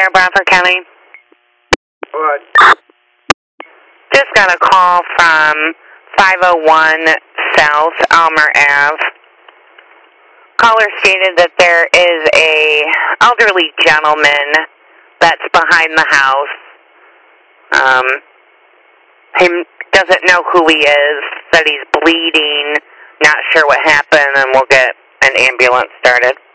there, Bradford County? What? Just got a call from 501 South Almer Ave. Caller stated that there is a elderly gentleman that's behind the house. He doesn't know who he is, said he's bleeding, not sure what happened, and we'll get an ambulance started.